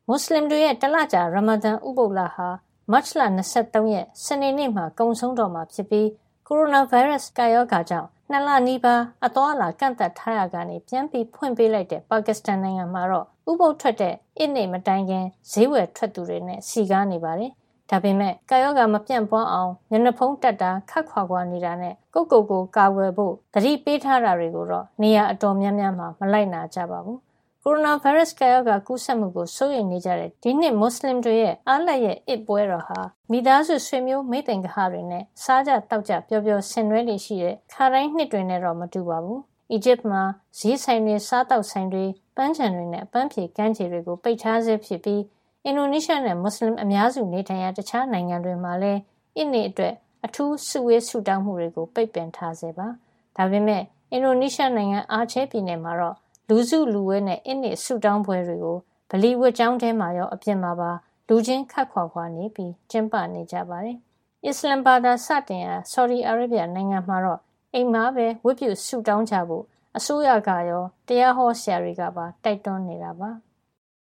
မွတ်စလင်တွေရဲ့တလကြာရမဒန်ဥပုသ်လဟာမတ်လ23ရက်စနေနေ့မှာကုန်ဆုံးတော့မှာဖြစ်ပြီးကိုရိုနာဗိုင်းရပ်စ်ကာရောဂါကြောင့်2 လနီးပါးအသွားအလာကန့်သတ်ထားရကနေပြန်ပြီးဖွင့်ပေးလိုက်တဲ့ပါကစ္စတန်နိုင်ငံမှာတော့ဥပုသ်ထွက်တဲ့အစ်နေ့မတိုင်ခင်ဈေးဝယ်ထွက်သူတွေနဲ့စီကားနေပါတယ်။ဒါပေမဲ့ကာရောဂါမပြန့်ပွားအောင်မျက်နှာဖုံးတပ်တာခတ်ခွာနေတာနဲ့ကိုယ့်ကိုယ်ကာကွယ်ဖို့သတိပေးထားတာတွေကိုတော့နေရာအတော်များများမှာမလိုက်နာကြပါဘူး။ကိုရိုနာဗိုင်းရပ်စ်ကာရောဂါကူးစက်မှုကိုစိုးရိမ်နေကြတဲ့ဒီနှစ်မွတ်စလင်တွေရဲ့အားလပ်ရက်အစ်ပွဲတော်ဟာမိသားစုဆွေမျိုးမိတ်သင်္ဂဟတွေနဲ့စားကြတောက်ကြပျော်ပျော်ဆင်နွှဲနေရှိတဲ့ခါတိုင်းနှစ်တွေနဲ့တော့မတူပါဘူး။အီဂျစ်မှာဈေးဆိုင်တွေစားတောက်ဆိုင်တွေပန်းခြံတွေနဲ့အပန်းဖြေကမ်းခြေတွေကိုပိတ်ထားဆဲဖြစ်ပြီးအင်ဒိုနီးရှားနဲ့မွတ်စလင်အများစုနေထိုင်ရာတခြားနိုင်ငံတွေမှာလည်းအစ်နေ့အတွက်အထူးစုဝေးဆုတောင်းမှုတွေကိုပိတ်ပင်ထားဆဲပါ။ဒါပေမဲ့အင်ဒိုနီးရှားနိုင်ငံအာချဲပြည်နယ်မှာတော့လူစုလူဝေးနဲ့အစ်နေ့ဆုတောင်းပွဲတွေကိုဗလီဝတ်ကျောင်းထဲမှာရောအပြင်မှာပါလူချင်းခတ်ခွာနေပြီးကျင်းပနေကြပါတယ်။အစ္စလမ်ဘာသာစတင်ရာဆော်ဒီအာရေဗျနိုင်ငံမှာတော့အိမ်မှာပဲဝတ်ပြုဆုတောင်းကြဖို့အစိုးရကရောတရားဟောဆရာတွေကပါတိုက်တွန်းနေတာပါ။